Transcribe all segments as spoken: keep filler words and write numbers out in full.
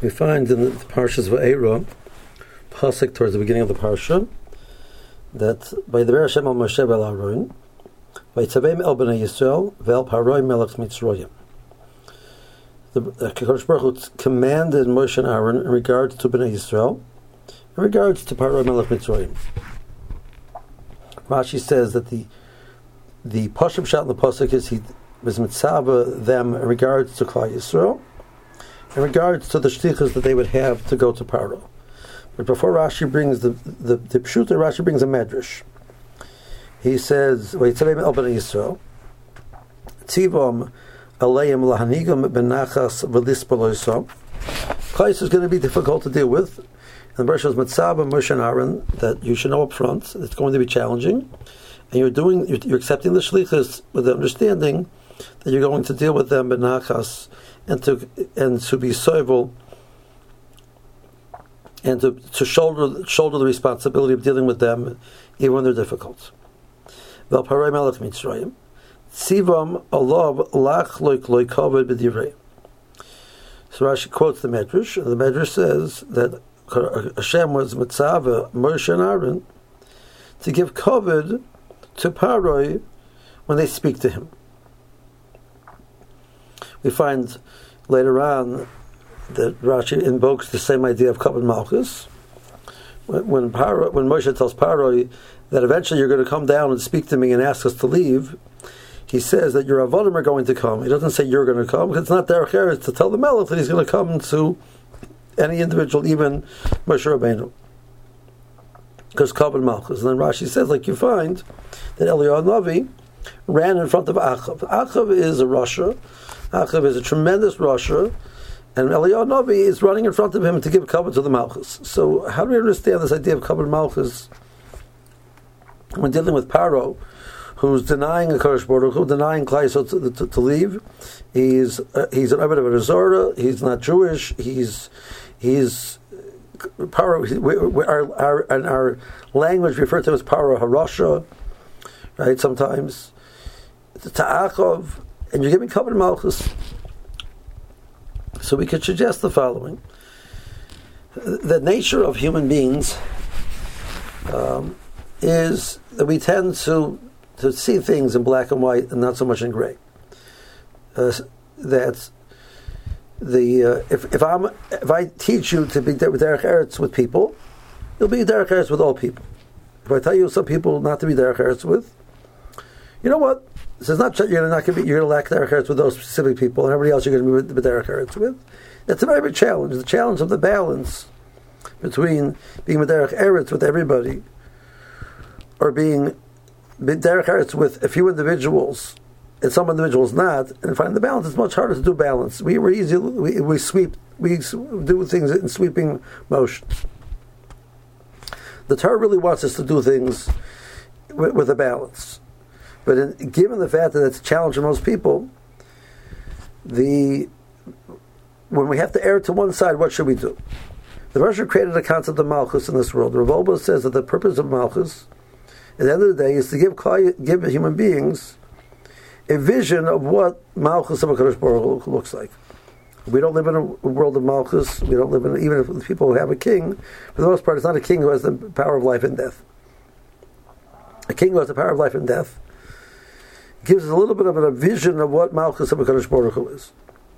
We find in the Parshas Va'era, pasuk towards the beginning of the Parsha, that by the Hashem al Moshe vel Aaron, by Tzavim el Bnei Yisrael vel Paroi Melech Mitzrayim. The Kadosh Baruch Hu commanded Moshe and Aaron in regards to Bnei Yisrael, in regards to Paroi Melech Mitzrayim. Rashi says that the the Pashup shot in the pasuk is he was mitzvah them in regards to Klal Yisrael, in regards to the shtichas that they would have to go to Paro. But before Rashi brings the the, the Pshuta, Rashi brings a medrash. He says, "Vayitzaveim el bnei Yisrael, tzivom aleim lahanigam benachas v'lispaloisam." Klal is going to be difficult to deal with. And the Bereshit was mitzvah Moshe and Aaron that you should know up front it's going to be challenging, and you're doing you're, you're accepting the shlichus with the understanding that you're going to deal with them benachas and to and to be soivel and to, to shoulder shoulder the responsibility of dealing with them even when they're difficult. Vel parei melech mitzrayim tzivam alav lach loik loik kavod b'divrei. So Rashi quotes the Medrash, and the Medrash says that Hashem was mitzvah Moshe and Aaron to give kavod to Paroi when they speak to him. We find later on that Rashi invokes the same idea of kavod malchus. When when, Paro, when Moshe tells Paroi that eventually you're going to come down and speak to me and ask us to leave, he says that your avodim are going to come. He doesn't say you're going to come, because it's not derech eretz to tell the melech that he's going to come to any individual, even Moshe Rabbeinu, because kavod malchus. And then Rashi says, like you find, that Eliyahu Navi ran in front of Achav. Achav is a Rasha. Achav is a tremendous Rasha, and Eliyahu Navi is running in front of him to give kavod to the malchus. So how do we understand this idea of kavod malchus when dealing with Paro, who's denying a Kadosh Baruch Hu, denying Klal Yisrael to, to, to leave? He's uh, he's an Abed of a Zora. He's not Jewish. He's he's Paro. We, we, our, our and our language referred to as Paro Harasha, right? Sometimes Ta'achov, and you're giving kavod malchus. So we could suggest the following: the nature of human beings um, is that we tend to to see things in black and white and not so much in gray. Uh, that the uh, if if I'm if I teach you to be derech eretz with people, you'll be derech eretz with all people. If I tell you some people not to be derech eretz with, you know what? This is not you're not going to be you're going to lack derech eretz with those specific people, and everybody else you're going to be derech eretz with. It's a very big challenge. The challenge of the balance between being derech eretz with everybody, or being derech eretz with a few individuals and some individuals not, and finding the balance is much harder to do balance. We we easy we, we sweep we do things in sweeping motions. The Torah really wants us to do things with, with a balance, but in, given the fact that it's a challenge for most people, the when we have to err to one side, what should we do? The Rosh created a concept of malchus in this world. Rav Wolbe says that the purpose of malchus at the end of the day is to give give human beings a vision of what malchus of a Kadosh Baruch Hu looks like. We don't live in a world of malchus. We don't live in, even if people who have a king, for the most part, it's not a king who has the power of life and death. A king who has the power of life and death gives us a little bit of a vision of what malchus of a Kadosh Baruch Hu is.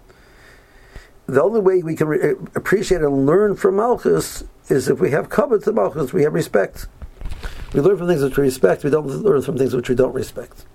The only way we can re- appreciate and learn from malchus is if we have kavod to malchus, we have respect. We learn from things which we respect. We don't learn from things which we don't respect.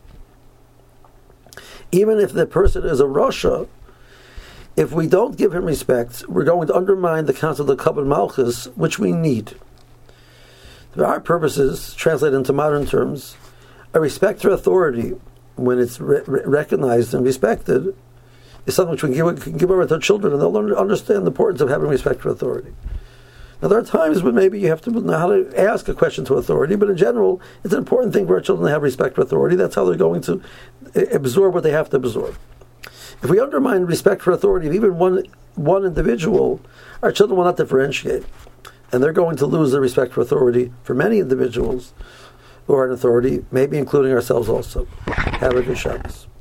Even if the person is a Rasha, if we don't give him respect, we're going to undermine the concept of kavod malchus, which we need. For our purposes, translated into modern terms, a respect for authority, when it's re- recognized and respected, is something which we can give, can give over to our children, and they'll learn, understand the importance of having respect for authority. Now, there are times when maybe you have to know how to ask a question to authority, but in general, it's an important thing for our children to have respect for authority. That's how they're going to absorb what they have to absorb. If we undermine respect for authority of even one one individual, our children will not differentiate, and they're going to lose their respect for authority for many individuals who are in authority, maybe including ourselves also. Have a good Shabbos.